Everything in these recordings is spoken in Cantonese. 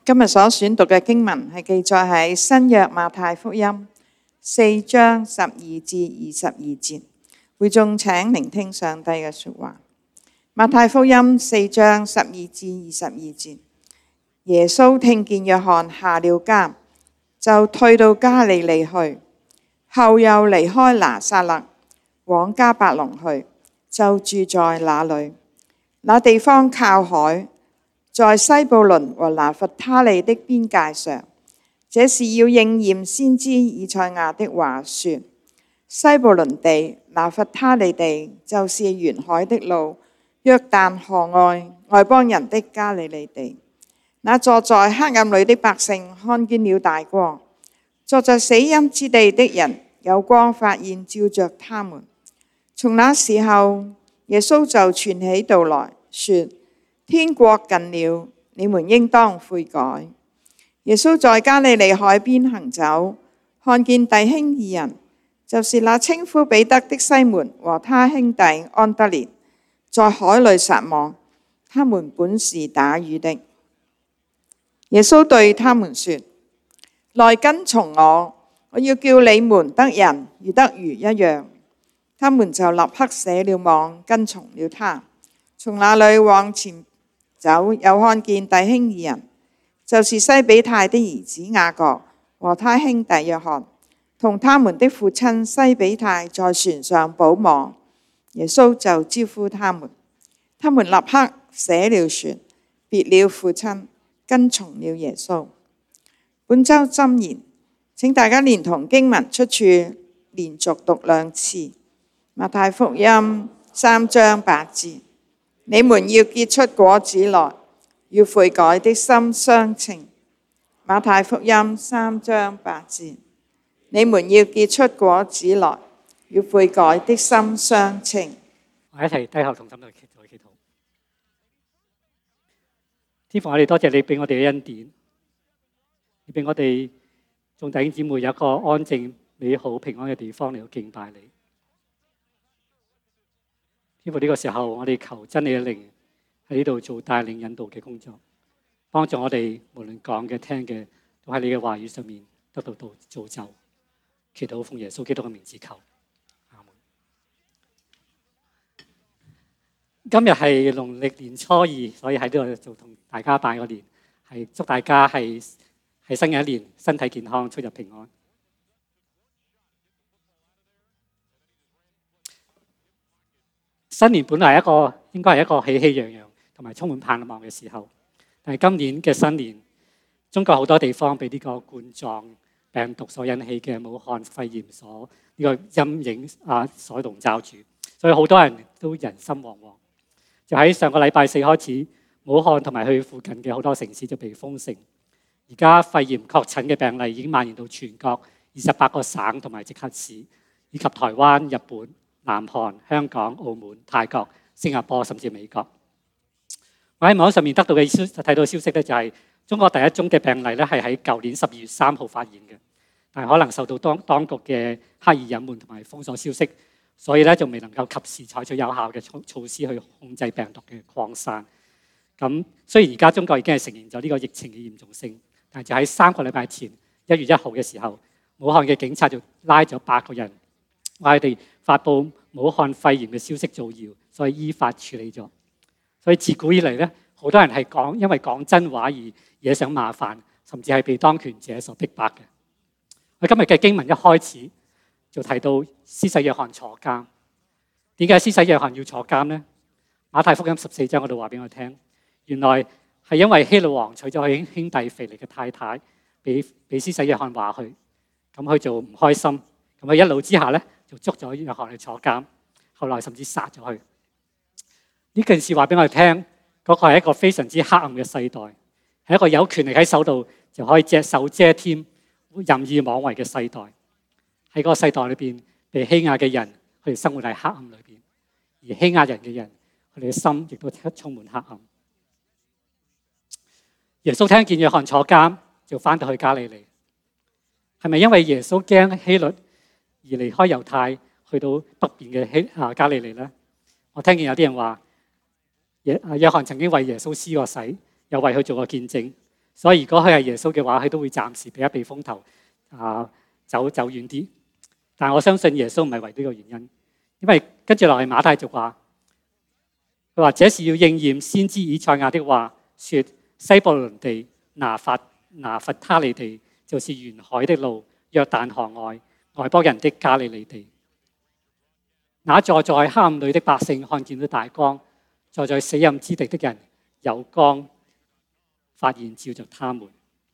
今日所選讀嘅經文係記載喺新約馬太福音4章12至22節。會眾請聆聽上帝嘅說話。馬太福音4章12至22節。耶穌聽見約翰下了監，就退到加利利去，後又離開拿撒勒，往迦百農去，就住在那裏。那地方靠海，在西布倫和拿弗他利的邊界上。這是要應驗先知以賽亞的話說：西布倫地、拿弗他利地，就是沿海的路，約旦河外外邦人的加利利地。那坐在黑暗裏的百姓看見了大光，坐在死蔭之地的人有光發現照着他們。從那時候，耶穌就傳起道來說：天國近了，你們應當悔改。耶穌在加利利海邊行走，看見弟兄二人，就是那稱呼彼得的西門和他兄弟安德烈，在海裏撒網，他們本是打魚的。耶穌對他們說：來跟從我，我要叫你們得人如得魚一樣。他們就立刻捨了網，跟從了他。從那裏往前走，又看見弟兄二人，就是西比泰的兒子雅各和他兄弟約翰，同他們的父親西比泰在船上補網。耶穌就招呼他們，他們立刻捨了船，別了父親，跟從了耶穌。本週箴言，請大家連同經文出處連續讀2次。馬太福音3章8節。你們要結出果子來，與悔改的心相稱。馬太福音3章8節。你們要結出果子來，與悔改的心相稱。 我一齊低頭同心嚟祈禱。天父，我哋多謝你俾我哋嘅恩典，你俾我哋眾弟兄姊妹有一個安靜、美好、平安嘅地方嚟到敬拜你。天父，呢個時候，我哋求真理嘅靈喺呢度做帶領引導嘅工作，幫助我哋無論講嘅、聽嘅，都喺你嘅話語上面得到造就。祈禱奉耶穌基督嘅名字求，阿門。今日係農曆年初2，所以喺呢度就同大家拜個年，係祝大家係新嘅一年身體健康、出入平安。新年本來應該係一個喜氣洋洋同埋充滿盼望嘅時候，但係今年嘅新年，中國好多地方被呢個冠狀病毒所引起嘅武漢肺炎所呢個陰影所籠罩住，所以好多人都人心惶惶。就喺上個禮拜4開始，武漢同埋佢附近嘅好多城市就被封城。而家肺炎確診嘅病例已經蔓延到全國28個省同埋直轄市，以及台灣、日本、南韓、香港、澳門、泰國、新加坡，甚至美國。我喺網上面得到嘅睇到消息咧，就係中國第一宗嘅病例咧係喺舊年12月3號發現嘅，但係可能受到當局嘅刻意隱瞞同埋封鎖消息，所以咧就未能夠及時採取有效嘅措施去控制病毒嘅擴散。咁雖然而家中國已經係承認咗呢個疫情嘅嚴重性，但係就喺3個禮拜前1月1號嘅時候，武漢嘅警察就拉咗8個人，話佢哋發佈武漢肺炎嘅消息造謠，所以依法處理咗。所以自古以嚟咧，好多人係因為講真話而惹上麻煩，甚至係被當權者所逼迫嘅。我今日嘅經文一開始就提到施洗約翰坐監。點解施洗約翰要坐監呢？馬太福音14章嗰度話俾我聽，原來係因為希律王娶咗佢兄弟腓力嘅太太，俾施洗約翰話佢，咁佢就唔開心，咁佢一怒之下咧就捉咗約翰去坐監，後來甚至殺咗佢。呢件事話俾我哋聽，嗰個係一個非常之黑暗嘅世代，係一個有權力喺手度就可以隻手遮天、任意妄為嘅世代。喺嗰個世代裏邊，被欺壓嘅人，佢哋生活喺黑暗裏邊；而欺壓人嘅人，佢哋嘅心亦都充滿黑暗。耶穌聽見約翰坐監，就翻到去加利利。係咪因為耶穌驚希律而離開猶太，去到北邊嘅加利利呢？我聽見有啲人話，約翰曾經為耶穌施過洗，又為佢做過見證， 所以如果佢係耶穌嘅話，佢都會暫時避一避風頭，走遠啲。但我相信耶穌唔係為呢個原因，因為跟住落嚟馬太就話，佢話這是要應驗先知以賽亞的話，說西布倫地、拿弗他利地，就是沿海的路，約旦河外邦人的加利利地。那坐在黑暗裏的百姓看見了大光，坐在死蔭之地的人有光發現照着他們。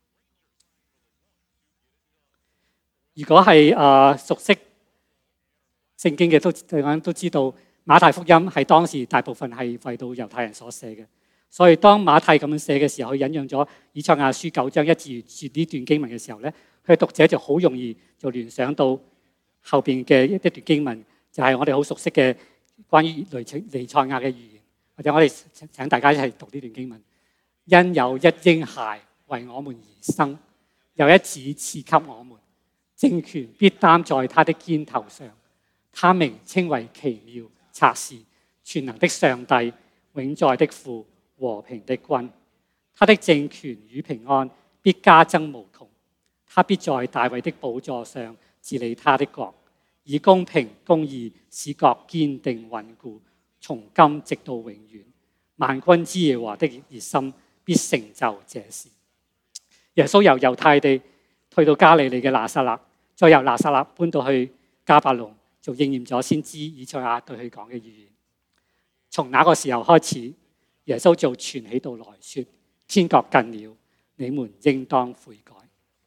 如果係熟悉聖經嘅都知道，馬太福音係當時大部分係為到猶太人所寫嘅，所以當馬太咁樣寫嘅時候，佢引用咗以賽亞書9章1至2節呢段經文嘅時候咧，佢嘅讀者就好容易就聯想到後邊嘅一段經文，就係我哋好熟悉嘅關於彌賽亞嘅預言，或者我哋請大家一齊讀呢段經文。因有一嬰孩為我們而生，有一子賜給我們，政權必擔在他的肩頭上，他名稱為奇妙、策士、全能的上帝、永在的父、和平的君。他的政權與平安必加增無窮，他必在大衛的寶座上治理他的國，以公平公義使國堅定穩固，從今直到永遠。萬軍之耶和華的熱心必成就這事。耶穌由猶太地退到加利利嘅拿撒勒，再由拿撒勒搬到去迦百農，就應驗咗先知以賽亞對佢講嘅預言。從那個時候開始，耶穌就傳起道來說：天國近了，你們應當悔改。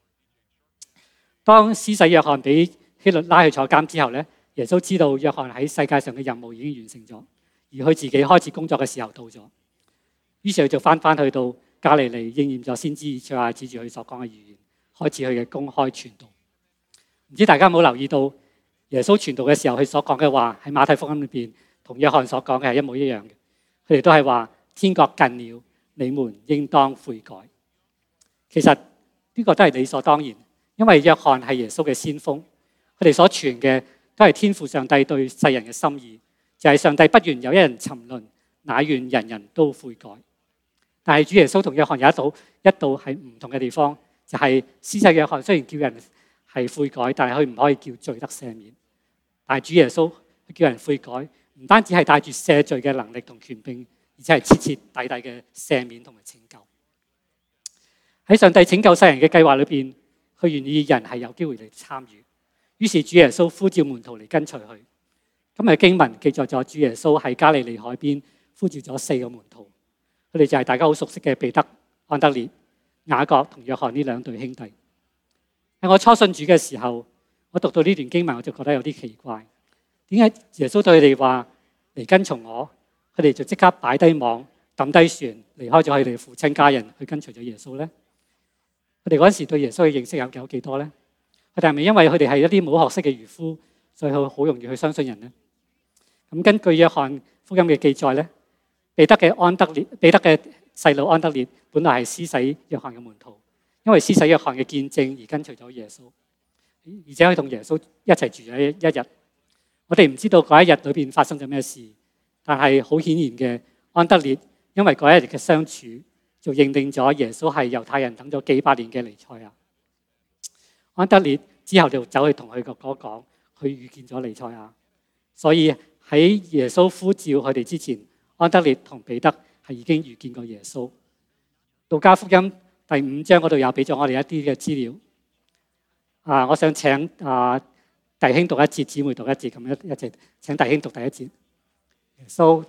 當施洗約翰俾希律拉去坐監之後咧，耶穌知道約翰喺世界上嘅任務已經完成咗，而佢自己開始工作嘅時候到咗。於是佢就翻去到加利利，應驗咗先知以賽亞指住佢所講嘅預言，開始佢嘅公開傳道。唔知大家有冇留意到耶穌傳道嘅時候，佢所講嘅話喺馬太福音裏邊同約翰所講嘅係一模一樣嘅。佢哋都係話天國近了，你們應當悔改。其實呢個都係理所當然，因為約翰係耶穌嘅先鋒，佢哋所傳嘅都係天父上帝對世人嘅心意，就係上帝不願有一人沉淪，乃願人人都悔改。但係主耶穌同約翰有一道係唔同嘅地方，就係施洗約翰雖然叫人係悔改，但係佢唔可以叫罪得赦免。但係主耶穌叫人悔改，唔單止係帶住赦罪嘅能力同權柄，而且係徹徹底底嘅赦免同埋拯救。喺上帝拯救世人嘅計劃裏邊，佢願意人係有機會嚟參與。於是主耶穌呼召門徒嚟跟隨佢。今日經文記載咗主耶穌喺加利利海邊呼召咗4個門徒。佢哋就係大家好熟悉嘅彼得、安德烈、雅各同約翰呢2對兄弟。喺我初信主嘅時候，我讀到呢段經文，我就覺得有啲奇怪。點解耶穌對佢哋話嚟跟從我，佢哋就即刻擺低網、抌低船，離開咗佢哋父親家人去跟隨咗耶穌呢？佢哋嗰陣時對耶穌嘅認識有幾多呢？佢哋係咪因為佢哋係一啲冇學識嘅漁夫，所以佢好容易去相信人呢？咁根據約翰福音嘅記載咧，彼得嘅細佬安德烈本來係施洗約翰嘅門徒，因為施洗約翰嘅見證而跟隨咗耶穌，而且佢同耶穌一齊住咗一日。我哋唔知道嗰一日裏邊發生咗咩事，但係好顯然嘅，安德烈因為嗰一日嘅相處，就認定咗耶穌係猶太人等咗幾百年嘅彌賽亞。安德烈之後就走去同佢哥哥講，佢遇見咗彌賽亞。所以喺耶穌呼召佢哋之前，安德烈同彼得係已經遇見過耶穌。路加福音第5章嗰度有俾咗我哋一啲嘅資料。我想請弟兄讀一節，姊妹讀一節，咁一齊請弟兄讀第一節。耶穌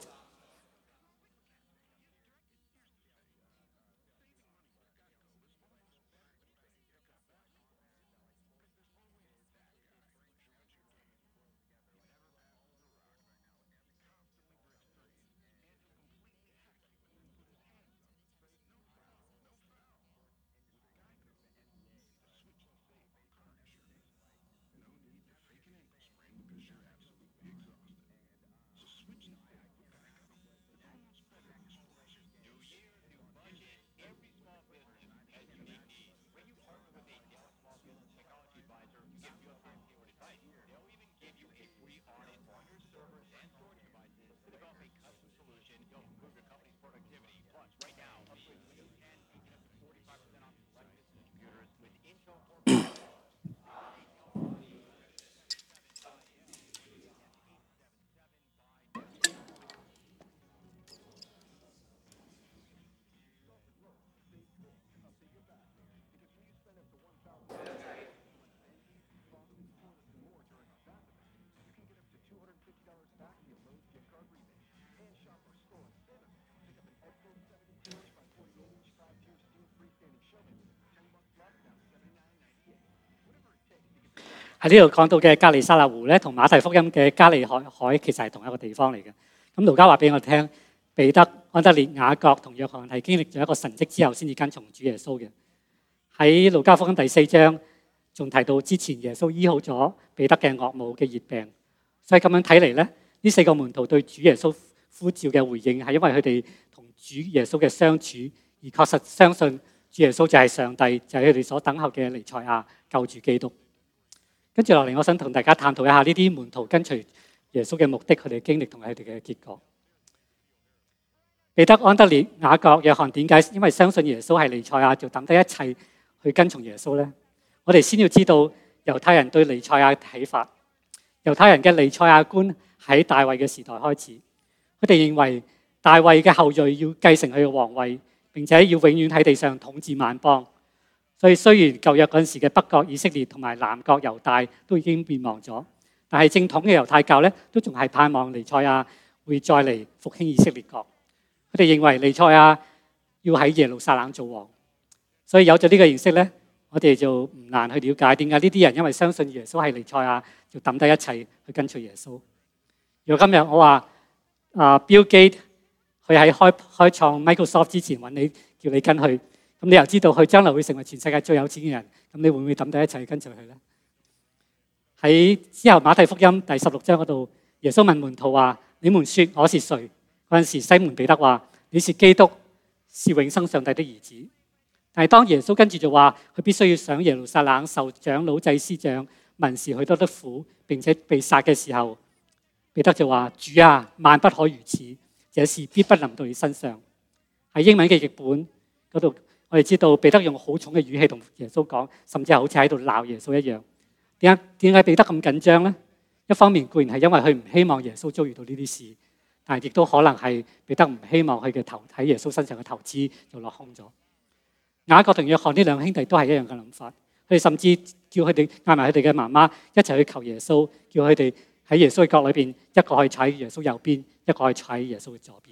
喺呢度講到嘅革尼撒勒湖咧，同馬太福音嘅加利海其實係同一個地方嚟嘅。咁路加話俾我聽，彼得、安德烈、雅各同約翰係經歷咗一個神蹟之後，先至跟從主耶穌嘅。喺路加福音第4章仲提到之前耶穌醫好咗彼得嘅岳母嘅熱病，所以咁樣睇嚟咧，呢4個門徒對主耶穌呼召嘅回應係因為佢哋同主耶穌嘅相處，而確實相信主耶穌就係上帝，就係佢哋所等候嘅彌賽亞救主基督。跟住落嚟，我想同大家探討一下呢啲門徒跟隨耶穌嘅目的、佢哋嘅經歷同佢哋嘅結果。彼得、安德烈、雅各、約翰點解因為相信耶穌係彌賽亞，就抌低一切去跟從耶穌呢？我哋先要知道猶太人對彌賽亞嘅睇法。猶太人嘅彌賽亞觀喺大衛嘅時代開始，佢哋認為大衛嘅後裔要繼承佢嘅皇位，並且要永遠喺地上統治萬邦。所以雖然舊約嗰陣時嘅北國以色列同埋南國猶大都已經滅亡咗，但係正統嘅猶太教咧都仲係盼望彌賽亞會再嚟復興以色列國。佢哋認為彌賽亞要喺耶路撒冷做王，所以有咗呢個認識咧，我哋就唔難去了解點解呢啲人因為相信耶穌係彌賽亞，就抌低一切去跟隨耶穌。如果今日我話Bill Gates 佢喺開創 Microsoft 之前揾你叫你跟佢，咁你又知道佢將來會成為全世界最有錢嘅人，咁你會唔會抌低一切去跟隨佢咧？喺之後馬太福音第16章嗰度，耶穌問門徒話：你們說我是誰？嗰陣時西門彼得話：你是基督，是永生上帝的兒子。但係當耶穌跟住就話佢必須要上耶路撒冷受長老、祭司長、文士許多的苦，並且被殺嘅時候，彼得就話：主啊，萬不可如此，這事必不臨到你身上。喺英文嘅譯本嗰度，我哋知道彼得用好重嘅語氣同耶穌講，甚至係好似喺度鬧耶穌一樣。點解彼得咁緊張呢？一方面固然係因為佢唔希望耶穌遭遇到呢啲事，但係亦都可能係彼得唔希望佢嘅頭喺耶穌身上嘅投資就落空咗。雅各同約翰呢兩兄弟都係一樣嘅諗法，佢哋甚至叫佢哋嗌埋佢哋嘅媽媽一齊去求耶穌，叫佢哋喺耶穌嘅國裏邊，一個可以坐喺耶穌右邊，一個可以坐喺耶穌嘅左邊。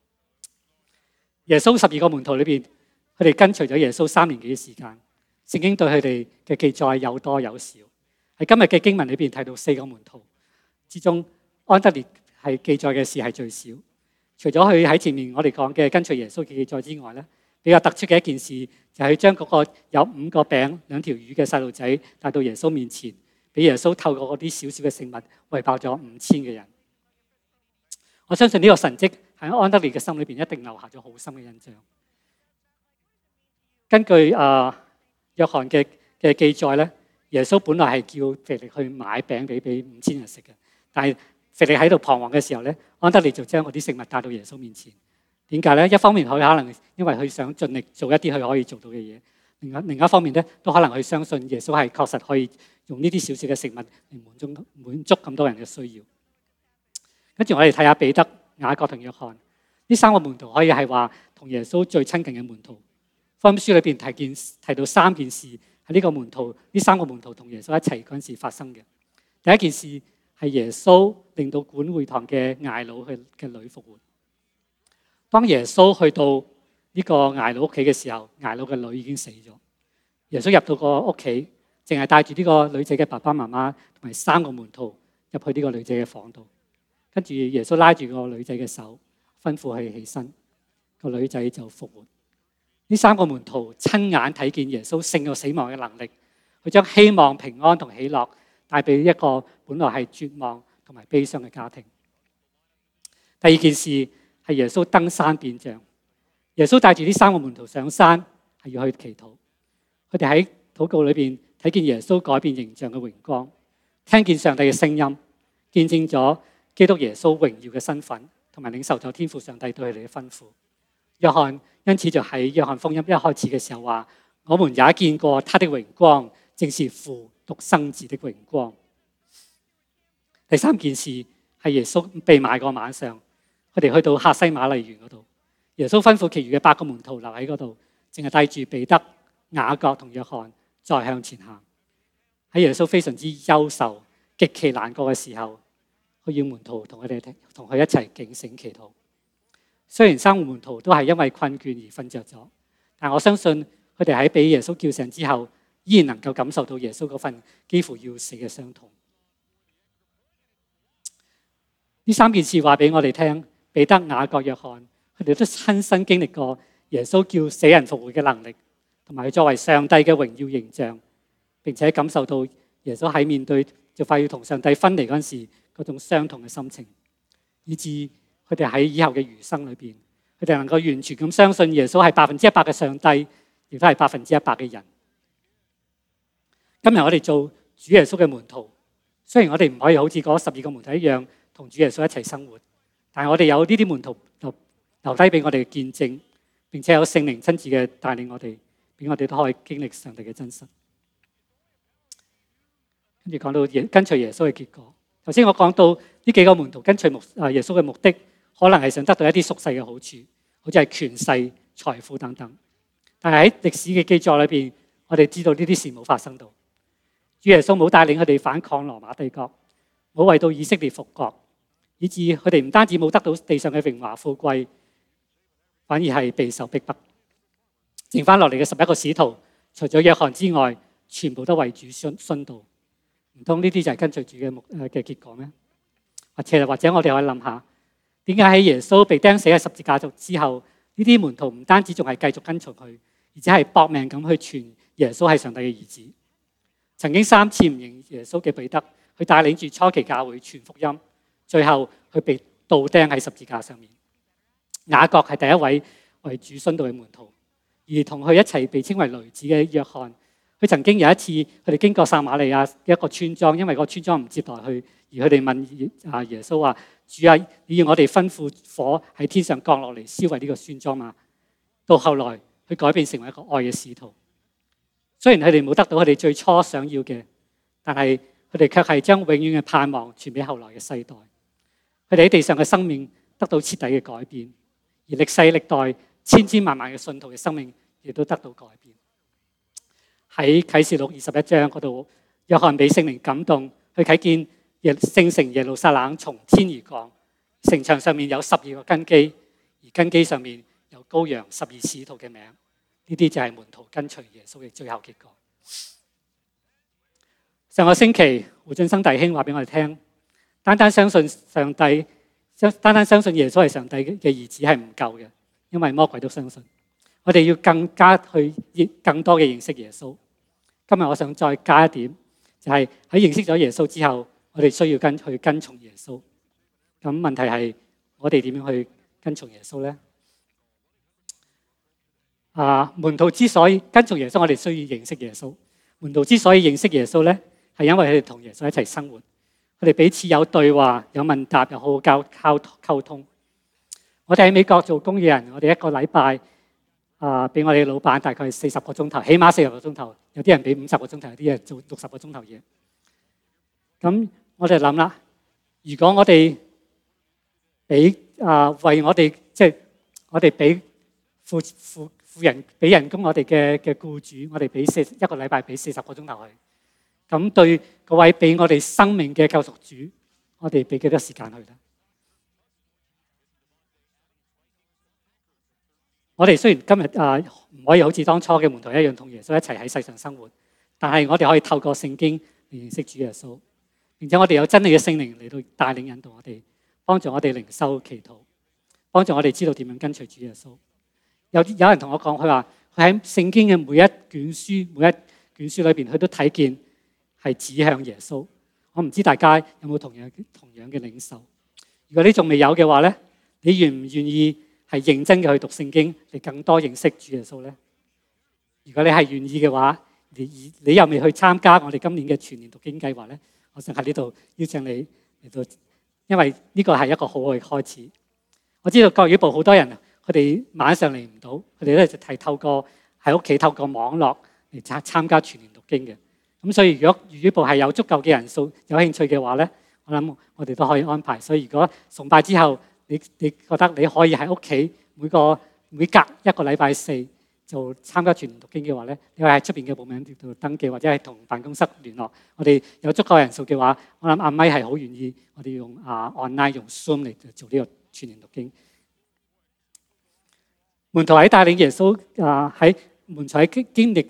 耶穌12個門徒裏邊，佢哋跟隨咗耶穌3年幾嘅時間。聖經對佢哋嘅記載有多有少。喺今日嘅經文裏邊提到4個門徒之中，安德烈係記載嘅事係最少。除咗佢喺前面我哋講嘅跟隨耶穌嘅記載之外咧，比較突出嘅一件事就係將嗰個有5個餅2條魚嘅細路仔帶到耶穌面前，俾耶穌透過嗰啲少少嘅食物餵飽咗5000嘅人。我相信呢個神蹟喺安德烈嘅心裏邊一定留下咗好深嘅印象。根據約翰嘅記載咧，耶穌本來係叫腓力去買餅俾5000人食嘅，但係腓力喺度彷徨嘅時候咧，安德烈就將嗰啲食物帶到耶穌面前。點解咧？一方面佢可能因為佢想盡力做一啲佢可以做到嘅嘢，另一方面咧都可能佢相信耶穌係確實可以用呢啲少少嘅食物嚟滿足咁多人嘅需要。跟住我哋睇下彼得、雅各同約翰呢3個門徒，可以係話同耶穌最親近嘅門徒。福音書裏邊提到3件事喺呢3個門徒同耶穌一齊嗰陣時發生嘅。第一件事係耶穌令到管會堂嘅睚魯嘅女復活。當耶穌去到呢個睚魯屋企嘅時候，睚魯嘅女已經死咗。耶穌入到個屋企，淨係帶住呢個女仔嘅爸爸媽媽同埋3個門徒入去呢個女仔嘅房度。跟住耶穌拉住個女仔嘅手，吩咐佢起身，個女仔就復活。呢3個門徒親眼睇見耶穌勝過死亡嘅能力，佢將希望、平安同喜樂帶俾一個本來係絕望同埋悲傷嘅家庭。第二件事係耶穌登山變像。耶穌帶住呢3個門徒上山，係要去祈禱。佢哋喺禱告裏邊睇見耶穌改變形象嘅榮光，聽見上帝嘅聲音，見證咗基督耶穌榮耀嘅身份，同埋領受咗天父上帝對佢哋嘅吩咐。約翰因此就喺約翰福音一開始嘅時候話：我們也見過他的榮光，正是父獨生子的榮光。第3件事係耶穌被賣個晚上，佢哋去到客西馬尼園嗰度，耶穌吩咐其餘嘅8個門徒留喺嗰度，淨係帶住彼得、雅各同約翰再向前行。喺耶穌非常之憂愁、極其難過嘅時候，佢要門徒同佢一齊警醒祈禱。雖然3個門徒都係因為困倦而瞓着咗，但我相信佢哋喺俾耶穌叫醒之後， 依然能夠感受到耶穌嗰份幾乎要死嘅傷痛。呢3件事話俾我哋聽，彼得、雅各、約翰，佢哋都親身經歷過耶穌叫死人復活嘅能力，同埋佢作為上帝嘅榮耀形象，並且感受到耶穌喺面對就快要同上帝分離嗰陣時嗰種傷痛嘅心情，以致佢哋喺以後嘅餘生裏邊，佢哋能夠完全咁相信耶穌係100%嘅上帝，亦都係100%嘅人。今日我哋做主耶穌嘅門徒，雖然我哋唔可以好似嗰12個門徒一樣同主耶穌一齊生活，但係我哋有呢啲門徒留低俾我哋嘅見證，並且有聖靈親自嘅帶領我哋，俾我哋都可以經歷上帝嘅真實。跟住講到跟隨耶穌嘅結果。頭先我講到呢幾個門徒跟隨耶穌嘅目的，可能係想得到一啲屬世嘅好處，好似係權勢、財富等等。但係喺歷史嘅記載裏邊，我哋知道呢啲事冇發生到。主耶穌冇帶領佢哋反抗羅馬帝國，冇為到以色列復國，以致佢哋唔單止冇得到地上嘅榮華富貴，反而係備受逼迫。剩翻落嚟嘅11個使徒，除咗約翰之外，全部都為主殉道。唔通呢啲就係跟隨主嘅結果咩？或者我哋可以諗下，點解喺耶穌被釘死喺十字架之後，呢啲門徒唔單止仲係繼續跟隨佢，而且係搏命咁去傳耶穌係上帝嘅兒子。曾經3次唔認耶穌嘅彼得，佢帶領住初期教會傳福音，最後佢被倒釘喺十字架上面。雅各係第一位為主殉道嘅門徒，而同佢一齊被稱為雷子嘅約翰，佢曾經有一次佢哋經過撒瑪利亞嘅一個村莊，因為個村莊唔接待佢，而佢哋問耶穌話：主啊，你要我哋吩咐火喺天上降落嚟燒毀呢個村莊嘛？到後來佢改變成為一個愛嘅使徒。雖然佢哋冇得到佢哋最初想要嘅，但係佢哋卻係將永遠嘅盼望傳俾後來嘅世代。佢哋喺地上嘅生命得到徹底嘅改變，而歷世歷代千千萬萬嘅信徒嘅生命亦都得到改變。喺啟示錄21章嗰度，約翰被聖靈感動，去睇見聖城耶路撒冷從天而降，城牆上面有12個根基，而根基上面有羔羊12使徒嘅名。呢啲就係門徒跟隨耶穌嘅最後結果。上個星期胡俊生弟兄話俾我哋聽，單單相信上帝，單單相信耶穌係上帝嘅兒子係唔夠嘅，因為魔鬼都相信。我哋要更加去更多嘅認識耶穌。今日我想再加一點，就係喺認識咗耶穌之後，我哋需要去跟從耶穌。咁問題係我哋點樣去跟從耶穌呢？門徒之所以跟從耶穌，我哋需要認識耶穌。門徒之所以認識耶穌呢，係因為佢哋同耶穌一齊生活，佢哋彼此有對話、有問答、有好好溝通。我哋喺美國做工嘅人，我哋一個禮拜俾我哋老闆大概40個鐘頭，起碼40個鐘頭。有啲人俾50個鐘頭，有啲人做60個鐘頭嘢。咁我哋諗啦，如果我哋俾為我哋即係我哋俾付人俾人工我哋嘅僱主，我哋俾一個禮拜俾40個鐘頭去。咁對嗰位俾我哋生命嘅救贖主，我哋俾幾多時間去咧？我哋雖然今日唔可以好似當初嘅門徒一樣同耶穌一齊喺世上生活，但係我哋可以透過聖經嚟認識主耶穌，並且我哋有真理嘅聖靈嚟到帶領引導我哋，幫助我哋靈修祈禱，幫助我哋知道點樣跟隨主耶穌。有人同我講，佢話佢喺聖經嘅每一卷書裏邊，佢都睇見係指向耶穌。我唔知大家有冇同樣嘅領受？如果你仲未有嘅話咧，你願唔願意係認真嘅去讀聖經，嚟更多認識主耶穌咧？如果你係願意嘅話，你又未去參加我哋今年嘅全年讀經計劃咧，我想喺呢度邀請你嚟到，因為呢個係一個好嘅開始。我知道國語部好多人，佢哋晚上嚟唔到，佢哋咧就係透過喺屋企透過網絡嚟參加全年讀經嘅。咁所以如果粵語部係有足夠嘅人數有興趣嘅話咧，我諗我哋都可以安排。所以如果崇拜之後，你覺得你可以喺屋企每隔一個禮拜4就參加全年讀經嘅話咧，你可以喺出邊嘅報名度登記，或者係同辦公室聯絡。我哋有足夠人數嘅話，我諗阿咪係好願意我哋用online 用 Zoom 嚟做呢個全年讀經。門徒喺帶領耶穌喺門徒喺經歷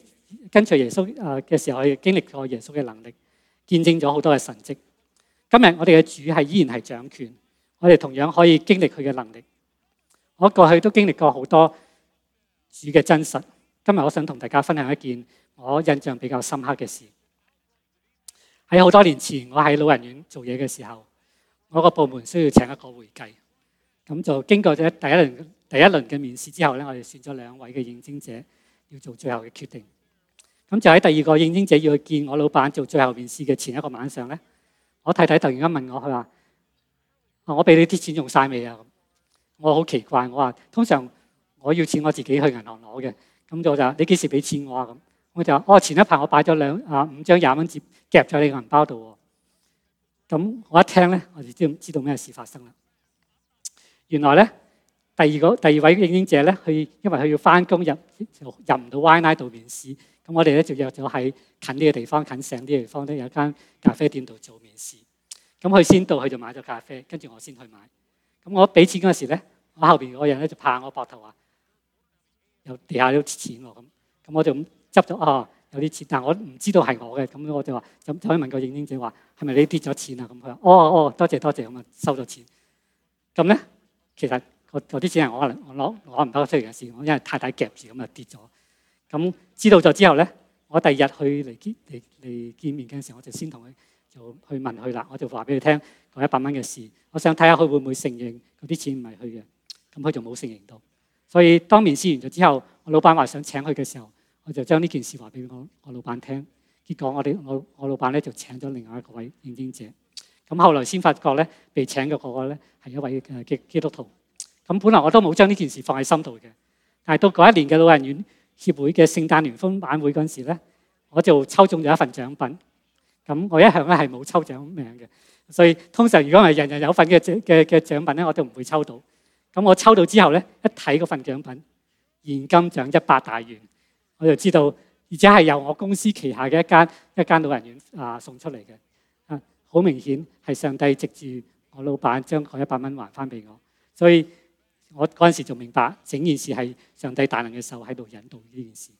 跟隨耶穌嘅時候，我哋經歷過耶穌嘅能力，見證咗好多嘅神蹟。今日我哋嘅主係依然係掌權，我哋同樣可以經歷佢嘅能力。我過去都經歷過好多主嘅真實。今日我想同大家分享一件我印象比較深刻嘅事。喺好多年前，我喺老人院做嘢嘅時候，我個部門需要請一個會計，咁就經過咗第一輪嘅面試之後咧，我哋選咗2位嘅應徵者要做最後嘅決定。咁就喺第2個應徵者要去見我老闆做最後面試嘅前一個晚上咧，我太太突然間問我，佢話：我俾你啲錢用晒未啊？我好奇怪，我話通常我要錢我自己去銀行攞嘅，咁就你幾時俾錢我啊？咁我就話：前一排我擺咗5張20蚊紙夾咗你個銀包度喎。咁我一聽咧，我就知道咩事發生啦。原來咧，第二位應徵者咧，因為佢要翻工入唔到 Y9 度面試，咁我哋咧就約咗喺近呢個地方，近城呢個地方咧有間咖啡店度做面試。咁佢先到，佢就買咗咖啡，跟住我先去買。咁我俾錢嗰時咧，我後邊嗰個人咧就拍我膊頭話：有地下有錢喎。咁我就執咗有啲錢，但我唔知道係我嘅。咁我就話就可以問個應徵者話：係咪你跌咗錢啊？咁佢話：多謝，咁啊收咗錢。咁咧其實嗰啲錢係我攞唔到出嚟嘅事，我因為太太夾住咁啊跌咗。咁知道咗之後咧，我第二日去嚟見面嘅時候，我就先同佢就去問佢啦。我就話俾佢聽嗰100蚊嘅事，我想睇下佢會唔會承認嗰啲錢唔係佢嘅。咁佢就冇承認到。所以當面試完咗之後，我老闆話想請佢嘅時候，我就將呢件事話俾我老闆聽。結果我老闆咧就請咗另外一位應徵者。咁後來先發覺咧，被請嘅嗰個咧係一位基督徒。咁本來我都冇將呢件事放喺心度嘅，但係到嗰一年嘅老人院協會嘅聖誕聯歡晚會嗰陣時咧，我就抽中咗一份獎品。咁我一向咧係冇抽獎名嘅，所以通常如果係人人有份嘅獎品咧，我都唔會抽到。咁我抽到之後咧，一睇嗰份獎品，現金獎100大元，我就知道，而且係由我公司旗下嘅一間老人院送出嚟嘅。好明顯係上帝藉住我老闆將嗰100蚊還翻俾我，所以我嗰陣時就明白整件事係上帝大能嘅手喺度引導呢件事。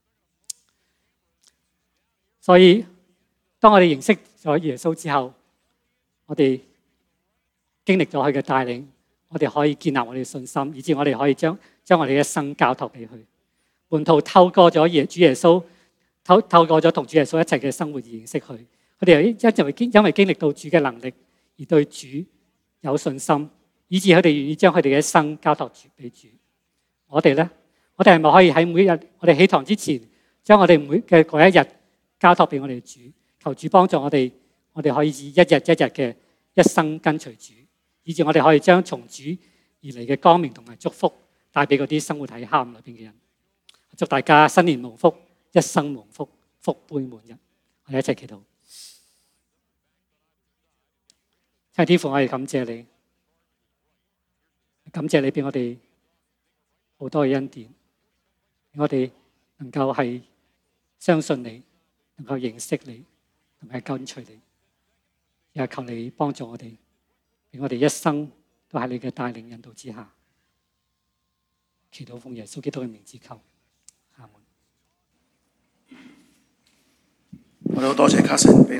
所以當我哋認識咗耶穌之後，我哋經歷咗佢嘅帶領，我哋可以建立我哋嘅信心，以至我哋可以將我哋嘅一生交託俾佢。門徒透過咗主耶穌，透過咗同主耶穌一齊嘅生活而認識佢。佢哋因為經歷到主嘅能力，而對主有信心，以致佢哋願意將佢哋嘅一生交託俾主。我哋咧，我哋係咪可以喺每日我哋起床之前，將我哋每嘅嗰一日交託俾我哋主，求主幫助我哋可以以一日嘅一生跟隨主，以致我哋可以將從主而嚟嘅光明同埋祝福帶俾嗰啲生活喺黑暗裏邊嘅人。祝大家新年蒙福，一生蒙福，福杯滿溢。我哋一齊祈禱。親愛的天父，我哋感謝你，感謝你俾我哋好多嘅恩典，我哋能夠係相信你，能夠認識你，同埋跟隨你。也求你幫助我哋，俾我哋一生都喺你嘅帶領引導之下。祈禱奉耶穌基督嘅名字求，阿門。 我哋好多謝卡神俾